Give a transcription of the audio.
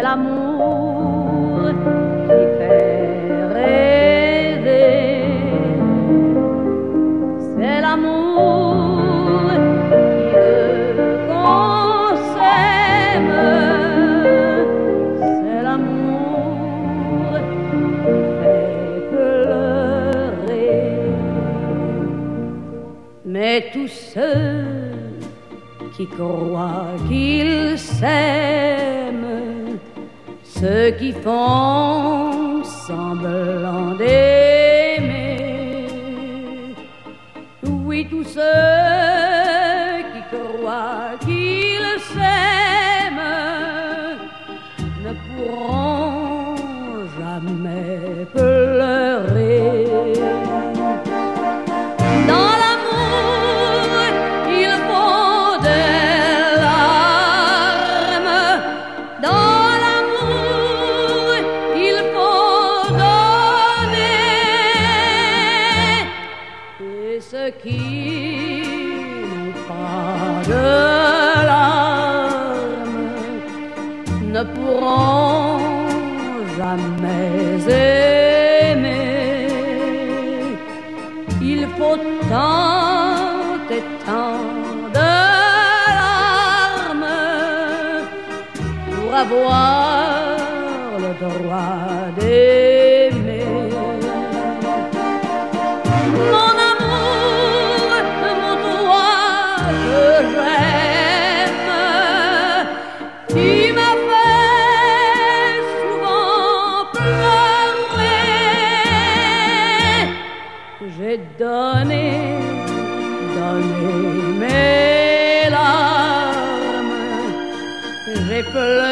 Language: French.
l'amour qui fait rêver. C'est l'amour qui le consème. C'est l'amour qui fait pleurer. Mais tous ceux qui croient qu'ils s'aiment, ceux qui font semblant d'aimer, oui, tous ceux qui croient qu'ils s'aiment ne pourront jamais pleurer. Dans l'amour, il faut des larmes. Dans l'amour, il faut donner. Et ceux qui n'ont pas de larmes ne pourront jamais aimer. Il faut tant et tant de larmes pour avoir le droit d'aimer. Mon amour, mon toi que j'aime, tu m'as fait souvent pleurer. J'ai donné mes larmes, j'ai pleuré